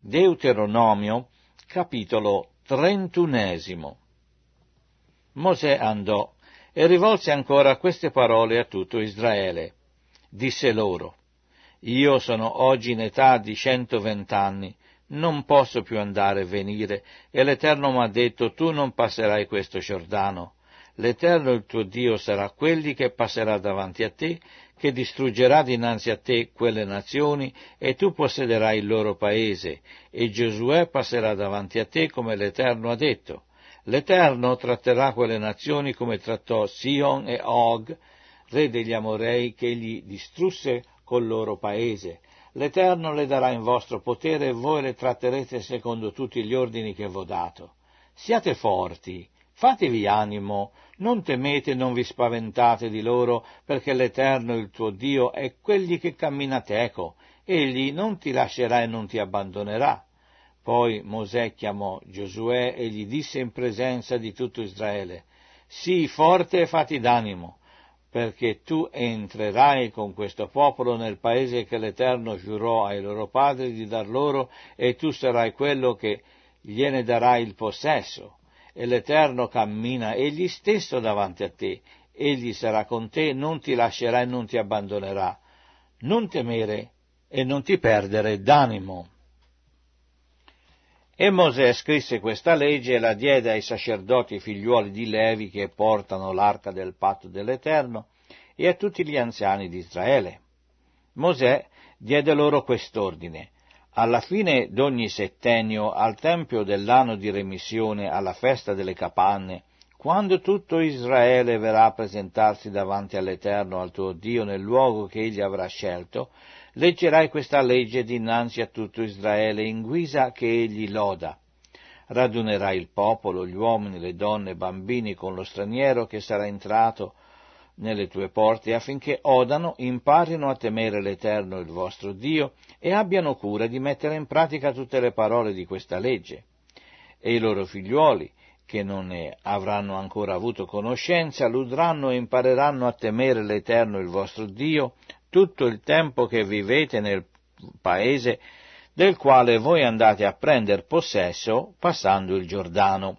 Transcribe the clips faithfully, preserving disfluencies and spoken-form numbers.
Deuteronomio, capitolo trentunesimo. Mosè andò e rivolse ancora queste parole a tutto Israele. Disse loro: Io sono oggi in età di centovent'anni, non posso più andare e venire, e l'Eterno m'ha detto: tu non passerai questo Giordano. L'Eterno il tuo Dio sarà quelli che passerà davanti a te, che distruggerà dinanzi a te quelle nazioni, e tu possederai il loro paese, e Giosuè passerà davanti a te come l'Eterno ha detto. L'Eterno tratterà quelle nazioni come trattò Sion e Og, re degli Amorei, che egli distrusse col loro paese. L'Eterno le darà in vostro potere e voi le tratterete secondo tutti gli ordini che v'ho dato. Siate forti, fatevi animo, non temete e non vi spaventate di loro, perché l'Eterno, il tuo Dio, è quelli che cammina teco. Egli non ti lascerà e non ti abbandonerà. Poi Mosè chiamò Giosuè e gli disse in presenza di tutto Israele: sii forte e fatti d'animo, perché tu entrerai con questo popolo nel paese che l'Eterno giurò ai loro padri di dar loro, e tu sarai quello che gliene darà il possesso. E l'Eterno cammina egli stesso davanti a te, egli sarà con te, non ti lascerà e non ti abbandonerà. Non temere e non ti perdere d'animo. E Mosè scrisse questa legge e la diede ai sacerdoti figliuoli di Levi che portano l'arca del patto dell'Eterno e a tutti gli anziani di Israele. Mosè diede loro quest'ordine: alla fine d'ogni settennio, al tempio dell'anno di remissione, alla festa delle capanne, quando tutto Israele verrà a presentarsi davanti all'Eterno, al tuo Dio, nel luogo che egli avrà scelto, leggerai questa legge dinanzi a tutto Israele in guisa che egli loda. Radunerai il popolo, gli uomini, le donne, i bambini con lo straniero che sarà entrato nelle tue porte, affinché odano, imparino a temere l'Eterno il vostro Dio e abbiano cura di mettere in pratica tutte le parole di questa legge. E i loro figliuoli, che non ne avranno ancora avuto conoscenza, l'udranno e impareranno a temere l'Eterno il vostro Dio tutto il tempo che vivete nel paese del quale voi andate a prender possesso passando il Giordano.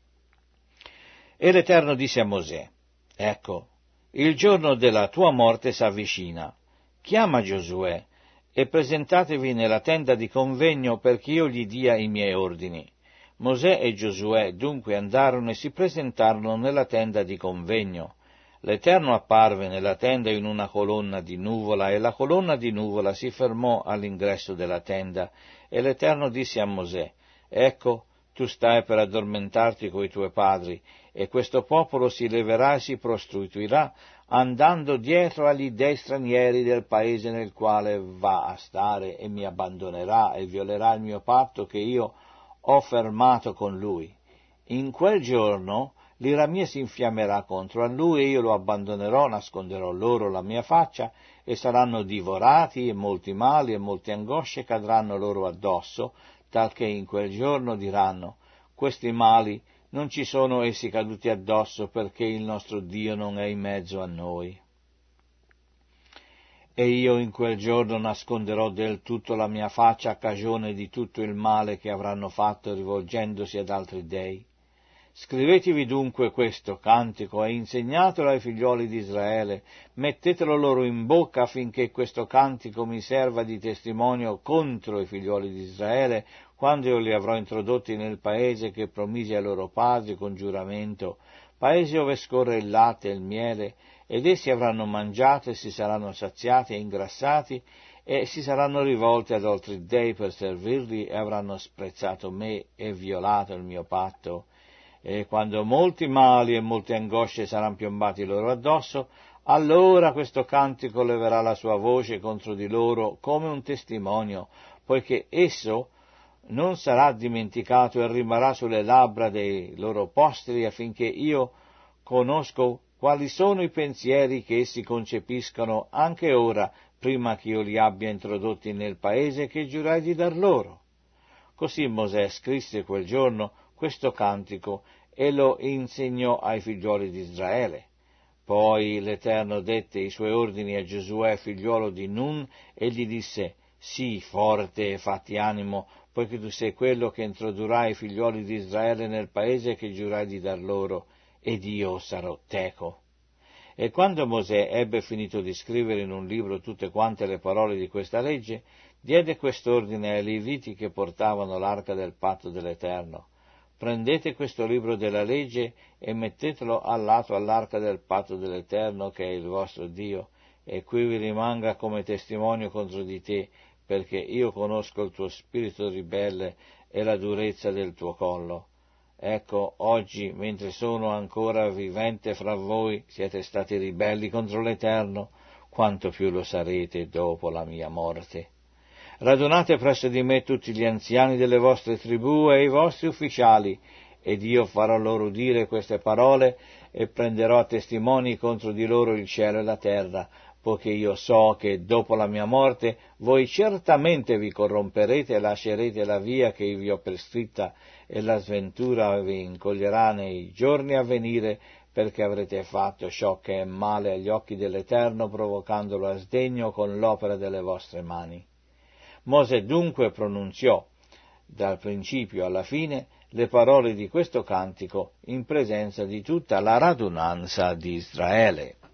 E l'Eterno disse a Mosè: ecco, il giorno della tua morte s'avvicina. Chiama Giosuè e presentatevi nella tenda di convegno perché io gli dia i miei ordini. Mosè e Giosuè dunque andarono e si presentarono nella tenda di convegno. L'Eterno apparve nella tenda in una colonna di nuvola, e la colonna di nuvola si fermò all'ingresso della tenda, e l'Eterno disse a Mosè: ecco, tu stai per addormentarti coi tuoi padri, e questo popolo si leverà e si prostituirà, andando dietro agli dei stranieri del paese nel quale va a stare, e mi abbandonerà e violerà il mio patto che io ho fermato con lui. In quel giorno l'ira mia si infiammerà contro a lui, e io lo abbandonerò, nasconderò loro la mia faccia, e saranno divorati, e molti mali e molte angosce cadranno loro addosso, talché in quel giorno diranno: questi mali non ci sono essi caduti addosso, perché il nostro Dio non è in mezzo a noi. E io in quel giorno nasconderò del tutto la mia faccia a cagione di tutto il male che avranno fatto rivolgendosi ad altri dei. Scrivetevi dunque questo cantico e insegnatelo ai figlioli di Israele, mettetelo loro in bocca affinché questo cantico mi serva di testimonio contro i figlioli di Israele, quando io li avrò introdotti nel paese che promisi ai loro padri con giuramento, paese dove scorre il latte e il miele, ed essi avranno mangiato e si saranno saziati e ingrassati, e si saranno rivolti ad altri dei per servirli, e avranno sprezzato me e violato il mio patto. E quando molti mali e molte angosce saranno piombati loro addosso, allora questo cantico leverà la sua voce contro di loro come un testimonio, poiché esso non sarà dimenticato e rimarrà sulle labbra dei loro posteri, affinché io conosco quali sono i pensieri che essi concepiscono anche ora, prima che io li abbia introdotti nel paese che giurai di dar loro. Così Mosè scrisse quel giorno questo cantico e lo insegnò ai figlioli di Israele. Poi l'Eterno dette i suoi ordini a Giosuè, figliuolo di Nun, e gli disse: sii forte e fatti animo, poiché tu sei quello che introdurrai i figlioli di Israele nel paese che giurai di dar loro, ed io sarò teco. E quando Mosè ebbe finito di scrivere in un libro tutte quante le parole di questa legge, diede quest'ordine ai Leviti che portavano l'arca del patto dell'Eterno: prendete questo libro della legge e mettetelo al lato all'arca del patto dell'Eterno, che è il vostro Dio, e qui vi rimanga come testimonio contro di te, perché io conosco il tuo spirito ribelle e la durezza del tuo collo. Ecco, oggi, mentre sono ancora vivente fra voi, siete stati ribelli contro l'Eterno, quanto più lo sarete dopo la mia morte. Radunate presso di me tutti gli anziani delle vostre tribù e i vostri ufficiali, ed io farò loro udire queste parole e prenderò a testimoni contro di loro il cielo e la terra, poiché io so che dopo la mia morte voi certamente vi corromperete e lascerete la via che io vi ho prescritta, e la sventura vi incoglierà nei giorni a venire, perché avrete fatto ciò che è male agli occhi dell'Eterno, provocandolo a sdegno con l'opera delle vostre mani. Mosè dunque pronunziò, dal principio alla fine, le parole di questo cantico in presenza di tutta la radunanza di Israele.